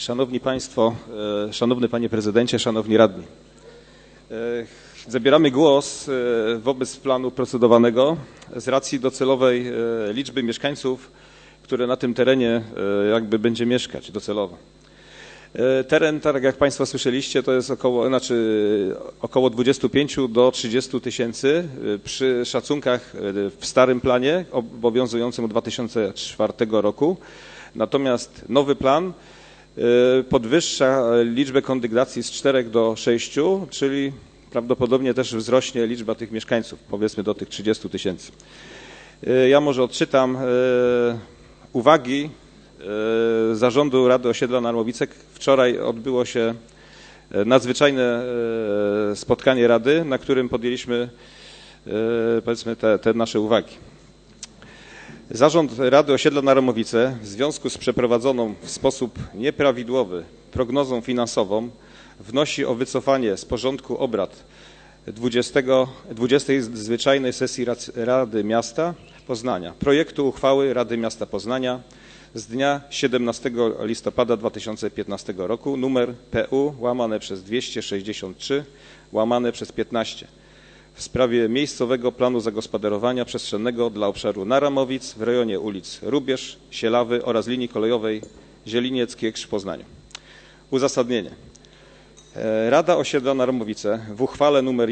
Szanowni Państwo, Szanowny Panie Prezydencie, Szanowni Radni. Zabieramy głos wobec planu procedowanego z racji docelowej liczby mieszkańców, które na tym terenie będzie mieszkać docelowo. Teren, tak jak Państwo słyszeliście, to jest około 25 do 30 tysięcy przy szacunkach w starym planie obowiązującym od 2004 roku. Natomiast nowy plan podwyższa liczbę kondygnacji z 4 do 6, czyli prawdopodobnie też wzrośnie liczba tych mieszkańców, powiedzmy do tych 30 tysięcy. Ja może odczytam uwagi Zarządu Rady Osiedla Narmowice. Wczoraj odbyło się nadzwyczajne spotkanie Rady, na którym podjęliśmy powiedzmy te nasze uwagi. Zarząd Rady Osiedla Narmowice w związku z przeprowadzoną w sposób nieprawidłowy prognozą finansową wnosi o wycofanie z porządku obrad 20. zwyczajnej sesji Rady Miasta Poznania projektu uchwały Rady Miasta Poznania z dnia 17 listopada 2015 roku numer PU/263/15 w sprawie miejscowego planu zagospodarowania przestrzennego dla obszaru Naramowic w rejonie ulic Rubież, Sielawy oraz linii kolejowej Zieliniec-Kiekrz w Poznaniu. Uzasadnienie. Rada Osiedla Narmowice w uchwale nr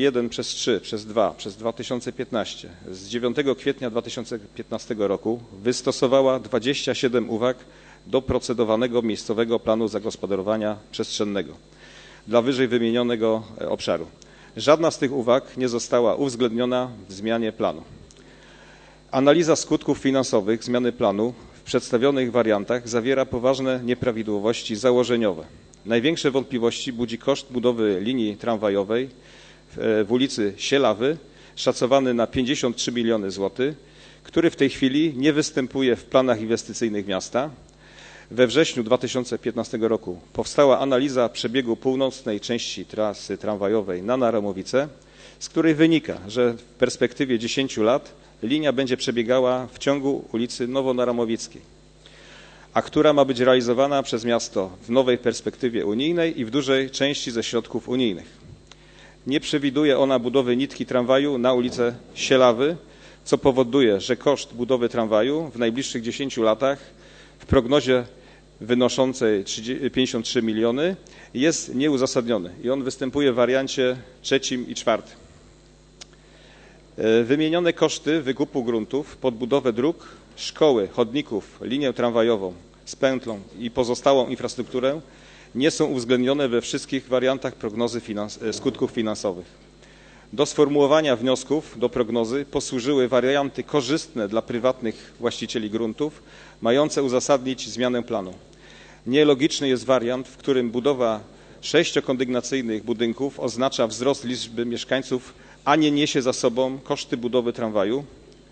1/3/2/2015 z 9 kwietnia 2015 roku wystosowała 27 uwag do procedowanego miejscowego planu zagospodarowania przestrzennego dla wyżej wymienionego obszaru. Żadna z tych uwag nie została uwzględniona w zmianie planu. Analiza skutków finansowych zmiany planu w przedstawionych wariantach zawiera poważne nieprawidłowości założeniowe. Największe wątpliwości budzi koszt budowy linii tramwajowej w ulicy Sielawy, szacowany na 53 miliony złotych, który w tej chwili nie występuje w planach inwestycyjnych miasta. We wrześniu 2015 roku powstała analiza przebiegu północnej części trasy tramwajowej na Naramowice, z której wynika, że w perspektywie 10 lat linia będzie przebiegała w ciągu ulicy Nowonaramowickiej, a która ma być realizowana przez miasto w nowej perspektywie unijnej i w dużej części ze środków unijnych. Nie przewiduje ona budowy nitki tramwaju na ulicę Sielawy, co powoduje, że koszt budowy tramwaju w najbliższych 10 latach w prognozie wynoszącej 53 miliony jest nieuzasadniony i on występuje w wariancie 3. i 4. Wymienione koszty wykupu gruntów pod budowę dróg, szkoły, chodników, linię tramwajową z pętlą i pozostałą infrastrukturę nie są uwzględnione we wszystkich wariantach prognozy skutków finansowych. Do sformułowania wniosków do prognozy posłużyły warianty korzystne dla prywatnych właścicieli gruntów, mające uzasadnić zmianę planu. Nielogiczny jest wariant, w którym budowa 6-kondygnacyjnych budynków oznacza wzrost liczby mieszkańców, a nie niesie za sobą koszty budowy tramwaju,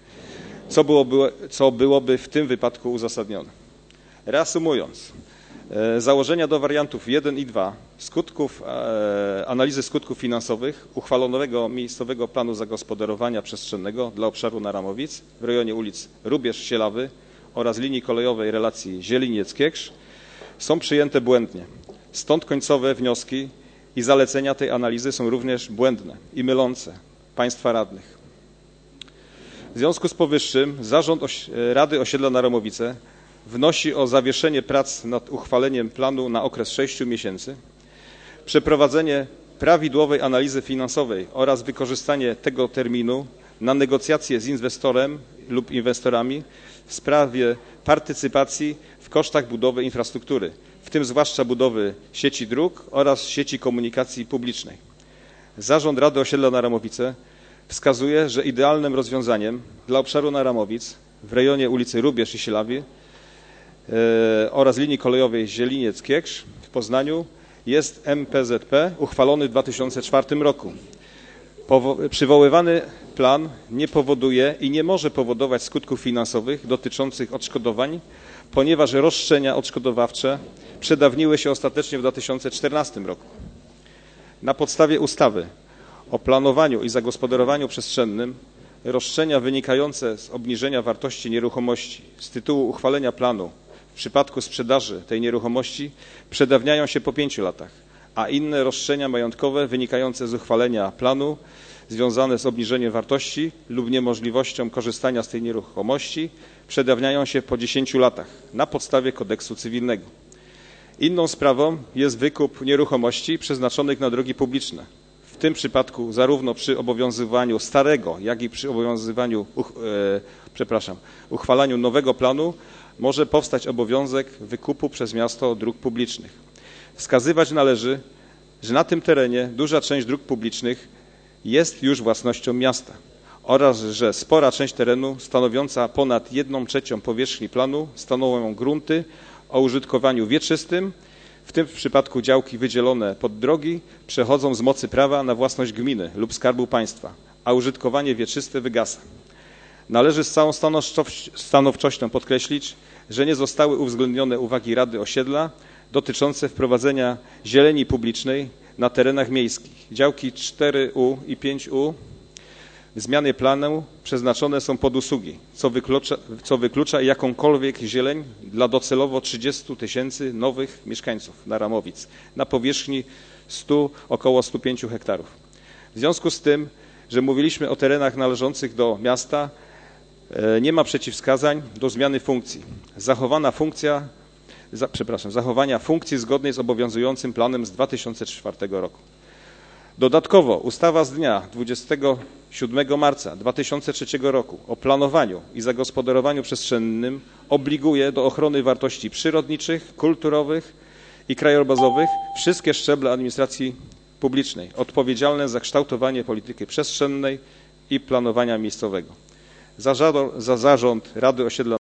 co byłoby w tym wypadku uzasadnione. Reasumując, założenia do wariantów 1 i 2 analizy skutków finansowych uchwalonego miejscowego planu zagospodarowania przestrzennego dla obszaru Naramowic w rejonie ulic Rubież, Sielawy oraz linii kolejowej relacji Zieliniec-Kiekrz są przyjęte błędnie. Stąd końcowe wnioski i zalecenia tej analizy są również błędne i mylące Państwa radnych. W związku z powyższym Zarząd Rady Osiedla Naramowice wnosi o zawieszenie prac nad uchwaleniem planu na okres 6 miesięcy, przeprowadzenie prawidłowej analizy finansowej oraz wykorzystanie tego terminu na negocjacje z inwestorem lub inwestorami w sprawie partycypacji w kosztach budowy infrastruktury, w tym zwłaszcza budowy sieci dróg oraz sieci komunikacji publicznej. Zarząd Rady Osiedla Naramowice wskazuje, że idealnym rozwiązaniem dla obszaru Naramowic w rejonie ulicy Rubież i Sielawy oraz linii kolejowej Zieliniec-Kiekrz w Poznaniu jest MPZP uchwalony w 2004 roku. Przywoływany plan nie powoduje i nie może powodować skutków finansowych dotyczących odszkodowań, ponieważ roszczenia odszkodowawcze przedawniły się ostatecznie w 2014 roku. Na podstawie ustawy o planowaniu i zagospodarowaniu przestrzennym roszczenia wynikające z obniżenia wartości nieruchomości z tytułu uchwalenia planu w przypadku sprzedaży tej nieruchomości przedawniają się po 5 latach, a inne roszczenia majątkowe wynikające z uchwalenia planu związane z obniżeniem wartości lub niemożliwością korzystania z tej nieruchomości przedawniają się po 10 latach na podstawie kodeksu cywilnego. Inną sprawą jest wykup nieruchomości przeznaczonych na drogi publiczne. W tym przypadku zarówno przy obowiązywaniu starego, jak i przy uchwalaniu nowego planu może powstać obowiązek wykupu przez miasto dróg publicznych. Wskazywać należy, że na tym terenie duża część dróg publicznych jest już własnością miasta oraz, że spora część terenu stanowiąca ponad 1/3 powierzchni planu stanowią grunty o użytkowaniu wieczystym, w tym przypadku działki wydzielone pod drogi przechodzą z mocy prawa na własność gminy lub Skarbu Państwa, a użytkowanie wieczyste wygasa. Należy z całą stanowczością podkreślić, że nie zostały uwzględnione uwagi Rady Osiedla dotyczące wprowadzenia zieleni publicznej na terenach miejskich. Działki 4U i 5U w zmianie planu przeznaczone są pod usługi, co wyklucza jakąkolwiek zieleń dla docelowo 30 000 nowych mieszkańców na Ramowic na powierzchni około 105 hektarów. W związku z tym, że mówiliśmy o terenach należących do miasta, nie ma przeciwwskazań do zmiany funkcji. Zachowania funkcji zgodnej z obowiązującym planem z 2004 roku. Dodatkowo ustawa z dnia 27 marca 2003 roku o planowaniu i zagospodarowaniu przestrzennym obliguje do ochrony wartości przyrodniczych, kulturowych i krajobrazowych wszystkie szczeble administracji publicznej odpowiedzialne za kształtowanie polityki przestrzennej i planowania miejscowego. Za zarząd Rady Osiedla